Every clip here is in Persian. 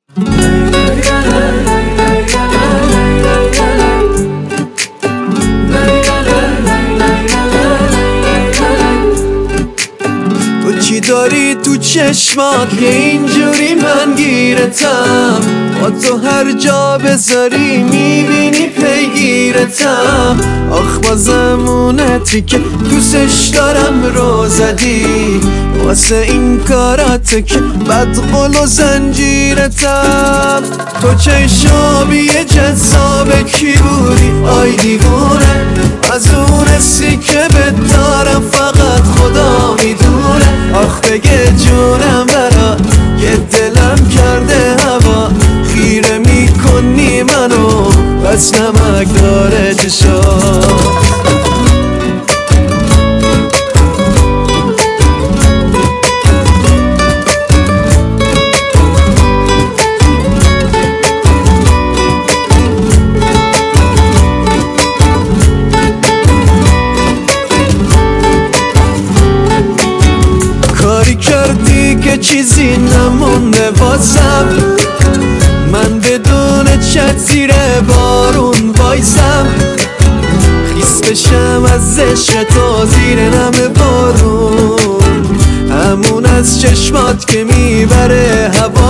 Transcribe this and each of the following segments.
تو چی داری تو چشمات که اینجوری من گیرتم؟ با تو هر جا بذاری میبینی پیگیرتم. آخ با زمونتی که دوستش دارم رو زدی، واسه این کاراته که بدقل و زنجیرتم. تو چشابی جذاب کی بودی آی دیوونه، از اون حسی که بدارم فقط خدا میدونه. آخ بگه جونم برات یه دلم کرده هوا، خیره میکنی منو بس نمک داره چشات. کاری کردی که چیزی نمونده واسم، من بدون چت زیر بارون وایسم، خیس بشم از عشق تو زیر نم بارون، همون از چشمات که میبره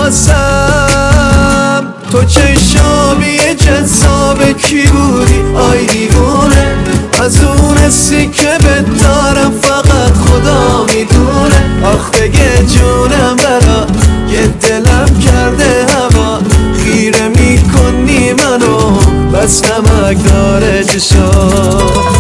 حواسم. تو چشابی جذاب کی بودی آی دیوونه، از اون حسی که بدارم فقط خدا میدونه. آخ بگه جونم برات یه دلم کرده هوا، خیره میکنی منو بس نمک داره چشات.